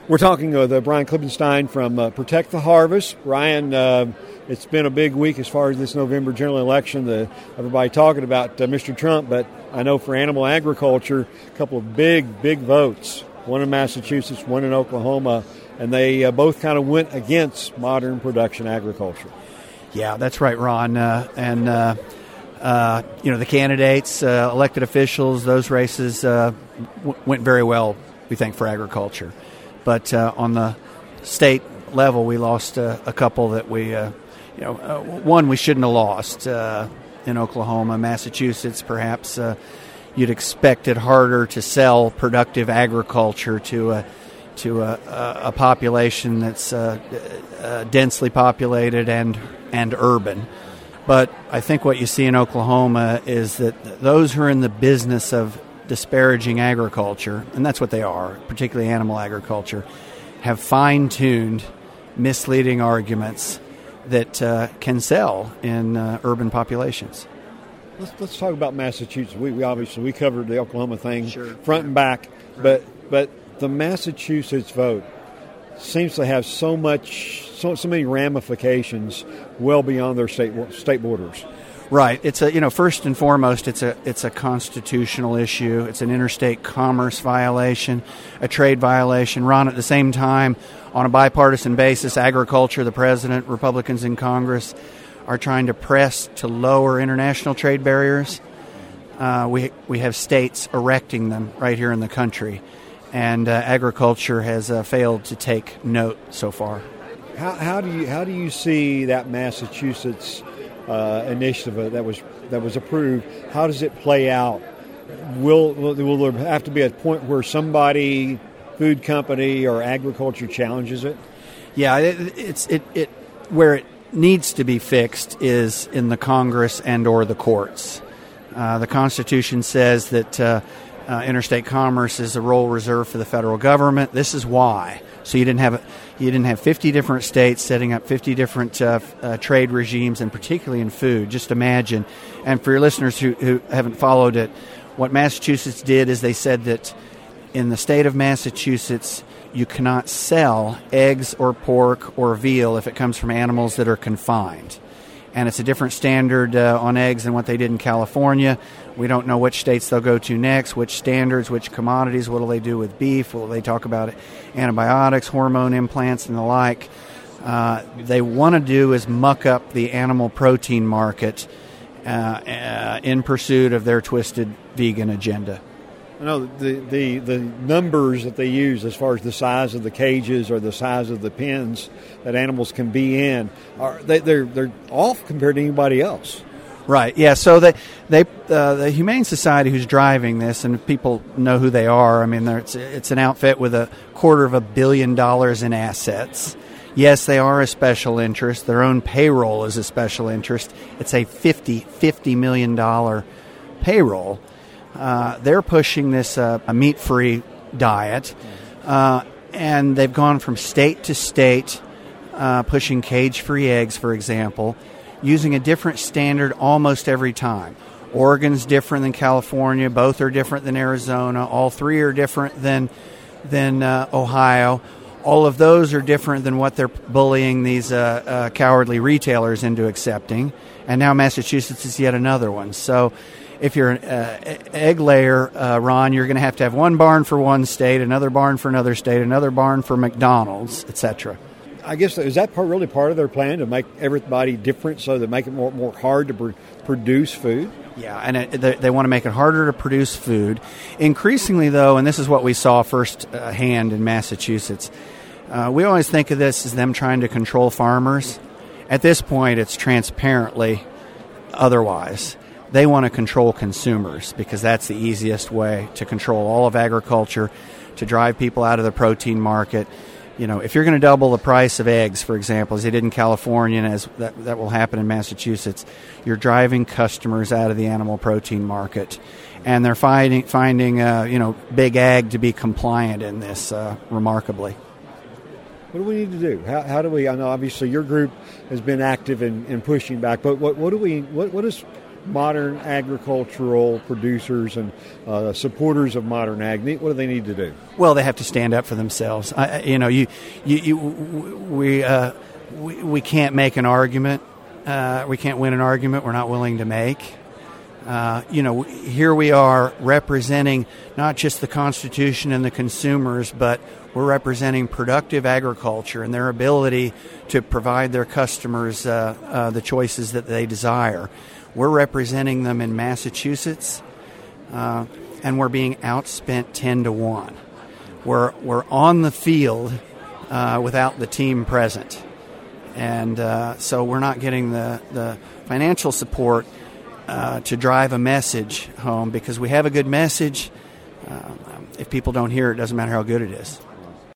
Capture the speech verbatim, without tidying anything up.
We're talking with uh, Brian Klippenstein from uh, Protect the Harvest. Brian, uh, it's been a big week as far as this November general election. The, everybody talking about uh, Mister Trump, but I know for animal agriculture, a couple of big, big votes, one in Massachusetts, one in Oklahoma, and they uh, both kind of went against modern production agriculture. Yeah, that's right, Ron. Uh, and, uh, uh, you know, the candidates, uh, elected officials, those races uh, w- went very well, we think, for agriculture. But uh, on the state level, we lost uh, a couple that we, uh, you know, uh, one we shouldn't have lost uh, in Oklahoma. Massachusetts, perhaps uh, you'd expect it harder to sell productive agriculture to a, to a, a population that's uh, uh, densely populated and, and urban. But I think what you see in Oklahoma is that those who are in the business of disparaging agriculture, and that's what they are, particularly animal agriculture, have fine-tuned misleading arguments that uh, can sell in uh, urban populations. Let's let's talk about Massachusetts. We, we obviously we covered the Oklahoma thing sure. front and back, right. but but the Massachusetts vote seems to have so much so so many ramifications well beyond their state state borders. Right. It's a you know first and foremost it's a it's a constitutional issue. It's an interstate commerce violation, a trade violation. Ron, at the same time, on a bipartisan basis, agriculture, the president, Republicans in Congress are trying to press to lower international trade barriers. Uh, we we have states erecting them right here in the country, and uh, agriculture has uh, failed to take note so far. How how do you how do you see that Massachusetts Uh, initiative that was that was approved? How does it play out? Will, will will there have to be a point where somebody, food company or agriculture challenges it? Yeah, it, it's it, it where it needs to be fixed is in the Congress and or the courts. Uh, the Constitution says that uh, uh, interstate commerce is a role reserved for the federal government. This is why. So you didn't have you didn't have fifty different states setting up fifty different uh, uh, trade regimes, and particularly in food. Just imagine. And for your listeners who, who haven't followed it, what Massachusetts did is they said that in the state of Massachusetts, you cannot sell eggs or pork or veal if it comes from animals that are confined. And it's a different standard uh, on eggs than what they did in California. We don't know which states they'll go to next, which standards, which commodities. What will they do with beef? Will they talk about antibiotics, hormone implants, and the like? Uh, they want to do is muck up the animal protein market uh, uh, in pursuit of their twisted vegan agenda. I know the, the, the numbers that they use as far as the size of the cages or the size of the pens that animals can be in, are they, they're they're off compared to anybody else. Right. Yeah. So they they uh, the Humane Society who's driving this, and people know who they are. I mean, it's it's an outfit with a quarter of a billion dollars in assets. Yes, they are a special interest. Their own payroll is a special interest. It's a fifty million dollars payroll. Uh, they're pushing this uh, a meat-free diet, uh, and they've gone from state to state, uh, pushing cage-free eggs, for example, using a different standard almost every time. Oregon's different than California. Both are different than Arizona. All three are different than than uh, Ohio. All of those are different than what they're bullying these uh, uh, cowardly retailers into accepting. And now Massachusetts is yet another one. So if you're an uh, egg layer, uh, Ron, you're going to have to have one barn for one state, another barn for another state, another barn for McDonald's, et cetera. I guess, is that part, really part of their plan, to make everybody different so that make it more, more hard to pr- produce food? Yeah, and it, they, they want to make it harder to produce food. Increasingly, though, and this is what we saw first uh, hand in Massachusetts, uh, we always think of this as them trying to control farmers. At this point, it's transparently otherwise. They want to control consumers because that's the easiest way to control all of agriculture, to drive people out of the protein market. You know, if you're going to double the price of eggs, for example, as they did in California, and as that, that will happen in Massachusetts, you're driving customers out of the animal protein market. And they're finding, finding uh, you know, big ag to be compliant in this, uh, remarkably. What do we need to do? How, how do we, I know obviously your group has been active in, in pushing back, but what, what do we, what, what is modern agricultural producers and uh, supporters of modern ag, what do they need to do? Well, they have to stand up for themselves. I, you know, you, you, you we, uh, we, we can't make an argument. Uh, we can't win an argument we're not willing to make. Uh, you know, here we are representing not just the Constitution and the consumers, but we're representing productive agriculture and their ability to provide their customers uh, uh, the choices that they desire. We're representing them in Massachusetts, uh, and we're being outspent ten to one. We're we're on the field uh, without the team present, and uh, so we're not getting the the financial support Uh, to drive a message home, because we have a good message. Uh, if people don't hear it, it doesn't matter how good it is.